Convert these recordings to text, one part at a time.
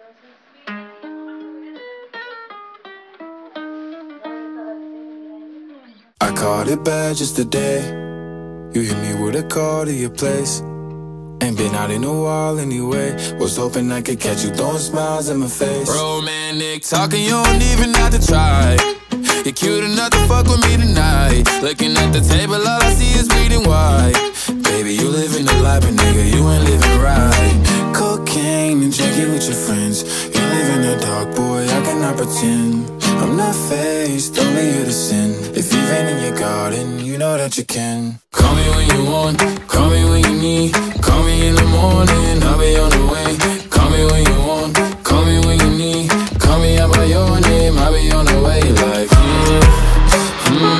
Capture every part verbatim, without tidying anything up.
I caught it bad just today. You hit me with a call to your place. Ain't been out in a while anyway. Was hoping I could catch you throwing smiles in my face. Romantic talking, you don't even have to try. You're cute enough to fuck with me tonight. Looking at the table, all I see is bleeding white. Baby, you living the life, but nigga, you ain't living right. Cocaine and drinking with your friends. You live in the dark, boy, I cannot pretend. I'm not faced, only here to sin. If you've been in your garden, you know that you can. Call me when you want, call me when you need. Call me in the morning, I'll be on the way. Call me when you want, call me when you need. Call me out by your name, I'll be on the way. Like, mm, mm,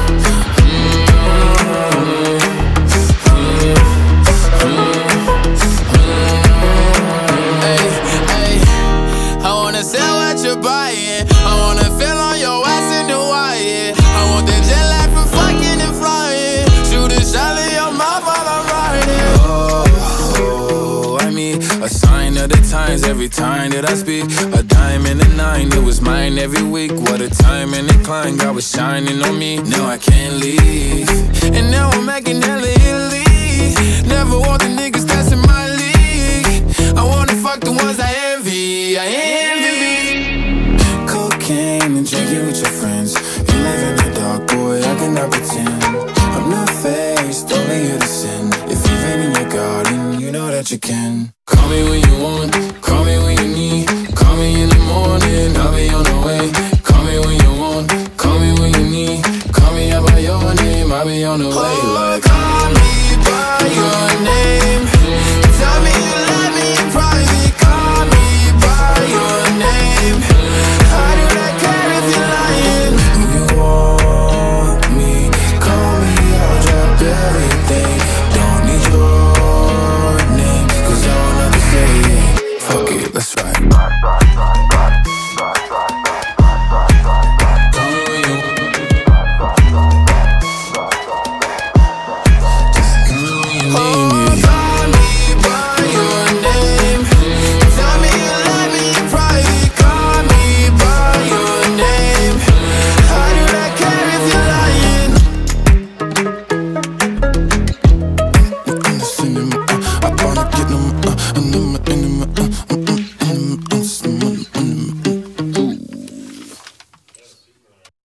sell what you're buying. I wanna feel on your ass in the wire. I want that jet lag from fucking and flying. Shoot a shot in your mouth while I'm riding. Oh, oh, I mean, a sign of the times every time that I speak. A dime and a nine, it was mine every week. What a time and a climb, God was shining on me. Now I can't leave, and now I'm making hella Italy. Never want the niggas that's in my league. I wanna fuck the ones I envy. I envy. Cocaine and drinking with your friends. You live in the dark, boy, I cannot pretend. I'm not faced, only here to sin. If you've been in your garden, you know that you can.